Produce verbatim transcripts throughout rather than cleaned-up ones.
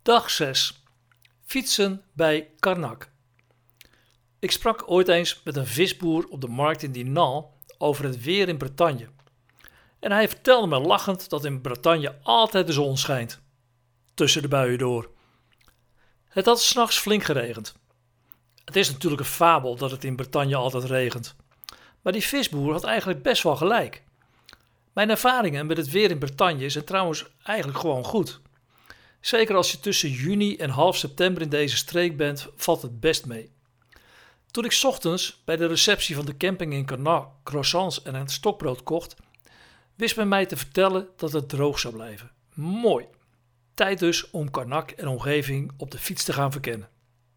Dag zes. Fietsen bij Karnak. Ik sprak ooit eens met een visboer op de markt in Dinant over het weer in Bretagne. En hij vertelde me lachend dat in Bretagne altijd de zon schijnt. Tussen de buien door. Het had 's nachts flink geregend. Het is natuurlijk een fabel dat het in Bretagne altijd regent. Maar die visboer had eigenlijk best wel gelijk. Mijn ervaringen met het weer in Bretagne zijn trouwens eigenlijk gewoon goed. Zeker als je tussen juni en half september in deze streek bent, valt het best mee. Toen ik 's ochtends bij de receptie van de camping in Karnak croissants en een stokbrood kocht, wist men mij te vertellen dat het droog zou blijven. Mooi. Tijd dus om Karnak en omgeving op de fiets te gaan verkennen.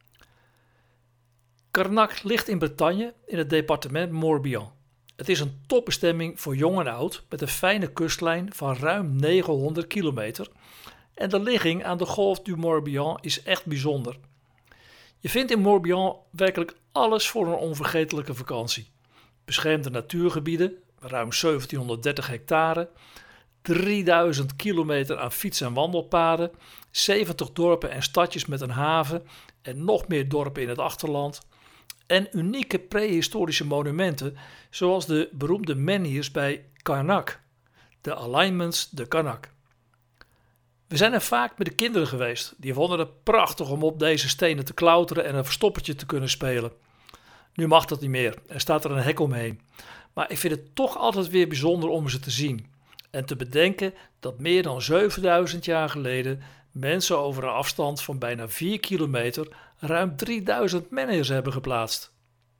Karnak ligt in Bretagne in het departement Morbihan. Het is een topbestemming voor jong en oud met een fijne kustlijn van ruim negenhonderd kilometer en de ligging aan de Golf du Morbihan is echt bijzonder. Je vindt in Morbihan werkelijk alles voor een onvergetelijke vakantie. Beschermde natuurgebieden, ruim zeventienhonderddertig hectare, drieduizend kilometer aan fiets- en wandelpaden, zeventig dorpen en stadjes met een haven en nog meer dorpen in het achterland. En unieke prehistorische monumenten zoals de beroemde menhirs bij Karnak, de alignments de Karnak. We zijn er vaak met de kinderen geweest. Die vonden het prachtig om op deze stenen te klauteren en een verstoppertje te kunnen spelen. Nu mag dat niet meer, er staat er een hek omheen. Maar ik vind het toch altijd weer bijzonder om ze te zien. En te bedenken dat meer dan zevenduizend jaar geleden mensen over een afstand van bijna vier kilometer ruim drieduizend menhirs hebben geplaatst.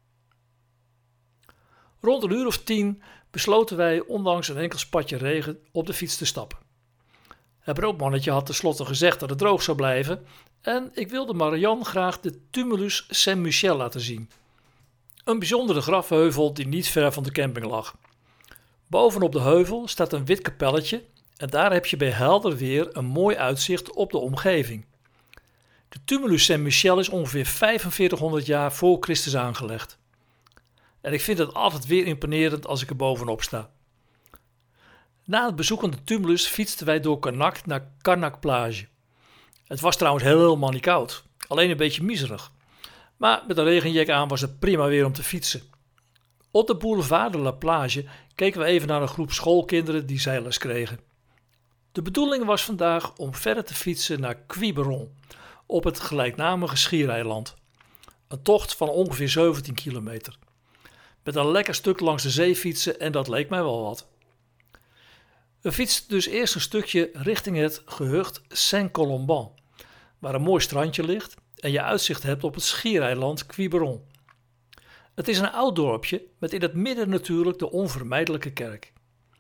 Rond een uur of tien besloten wij ondanks een enkel spatje regen op de fiets te stappen. Het broodmannetje had tenslotte gezegd dat het droog zou blijven en ik wilde Marianne graag de Tumulus Saint-Michel laten zien. Een bijzondere grafheuvel die niet ver van de camping lag. Bovenop de heuvel staat een wit kapelletje en daar heb je bij helder weer een mooi uitzicht op de omgeving. De Tumulus Saint-Michel is ongeveer vijfenveertighonderd jaar voor Christus aangelegd. En ik vind het altijd weer imponerend als ik er bovenop sta. Na het bezoek aan de tumulus fietsten wij door Karnak naar Karnak Plage. Het was trouwens helemaal niet koud, alleen een beetje miserig. Maar met een regenjack aan was het prima weer om te fietsen. Op de boulevard de la Plage keken we even naar een groep schoolkinderen die zeilles kregen. De bedoeling was vandaag om verder te fietsen naar Quiberon, op het gelijknamige schiereiland. Een tocht van ongeveer zeventien kilometer. Met een lekker stuk langs de zee fietsen en dat leek mij wel wat. We fietsten dus eerst een stukje richting het gehucht Saint-Colomban, waar een mooi strandje ligt en je uitzicht hebt op het schiereiland Quiberon. Het is een oud dorpje met in het midden natuurlijk de onvermijdelijke kerk.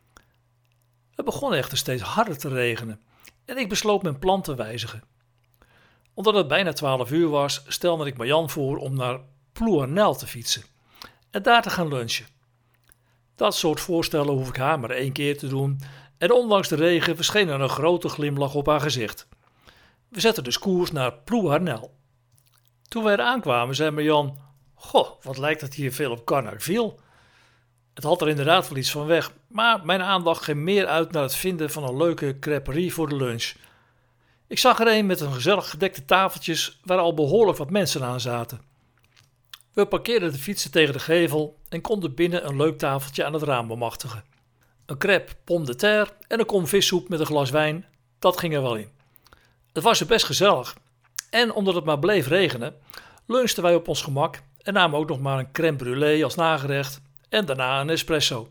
Het begon echter steeds harder te regenen en ik besloot mijn plan te wijzigen. Omdat het bijna twaalf uur was, stelde ik Marianne voor om naar Plouanel te fietsen en daar te gaan lunchen. Dat soort voorstellen hoef ik haar maar één keer te doen en ondanks de regen verscheen er een grote glimlach op haar gezicht. We zetten dus koers naar Plouanel. Toen wij er aankwamen zei Marianne, goh, wat lijkt het hier veel op Karnak viel. Het had er inderdaad wel iets van weg, maar mijn aandacht ging meer uit naar het vinden van een leuke crêperie voor de lunch. Ik zag er een met een gezellig gedekte tafeltjes waar al behoorlijk wat mensen aan zaten. We parkeerden de fietsen tegen de gevel en konden binnen een leuk tafeltje aan het raam bemachtigen. Een crêpe pomme de terre en een kom vissoep met een glas wijn, dat ging er wel in. Het was er best gezellig. En omdat het maar bleef regenen, lunchten wij op ons gemak en namen ook nog maar een crème brûlée als nagerecht en daarna een espresso.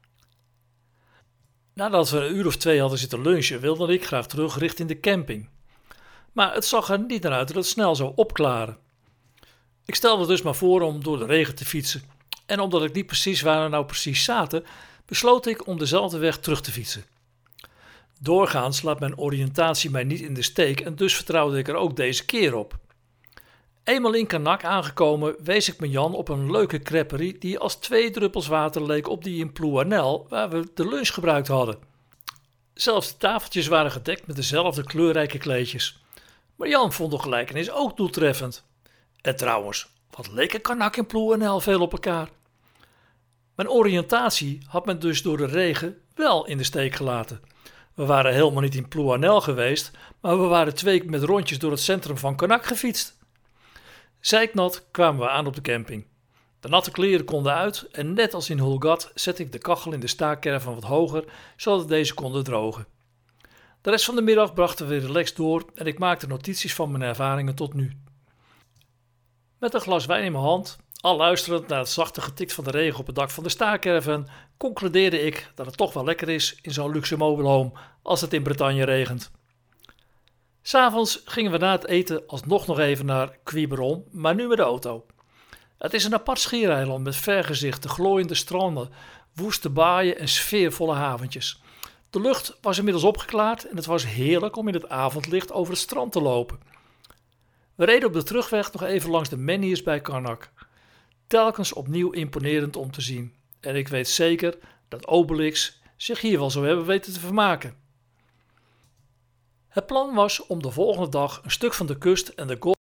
Nadat we een uur of twee hadden zitten lunchen, wilde ik graag terug richting de camping. Maar het zag er niet naar uit dat het snel zou opklaren. Ik stelde dus maar voor om door de regen te fietsen. En omdat ik niet precies waar we nou precies zaten, besloot ik om dezelfde weg terug te fietsen. Doorgaans laat mijn oriëntatie mij niet in de steek en dus vertrouwde ik er ook deze keer op. Eenmaal in Karnak aangekomen wees ik Marianne op een leuke crêperie die als twee druppels water leek op die in Plouanel waar we de lunch gebruikt hadden. Zelfs de tafeltjes waren gedekt met dezelfde kleurrijke kleedjes. Marianne vond de gelijkenis ook doeltreffend. En trouwens, wat leken Karnak en Plouanel veel op elkaar. Mijn oriëntatie had me dus door de regen wel in de steek gelaten. We waren helemaal niet in Plouanel geweest, maar we waren twee keer met rondjes door het centrum van Qaanaaq gefietst. Zeiknat kwamen we aan op de camping. De natte kleren konden uit en net als in Hurghada zette ik de kachel in de staakerven wat hoger, zodat deze konden drogen. De rest van de middag brachten we relaxed door en ik maakte notities van mijn ervaringen tot nu. Met een glas wijn in mijn hand, al luisterend naar het zachte getik van de regen op het dak van de staakerven, concludeerde ik dat het toch wel lekker is in zo'n luxe mobile home als het in Bretagne regent. 'S'avonds gingen we na het eten alsnog nog even naar Quiberon, maar nu met de auto. Het is een apart schiereiland met vergezichten, glooiende stranden, woeste baaien en sfeervolle haventjes. De lucht was inmiddels opgeklaard en het was heerlijk om in het avondlicht over het strand te lopen. We reden op de terugweg nog even langs de menhirs bij Qaanaaq. Telkens opnieuw imponerend om te zien. En ik weet zeker dat Obelix zich hier wel zou hebben weten te vermaken. Het plan was om de volgende dag een stuk van de kust en de golf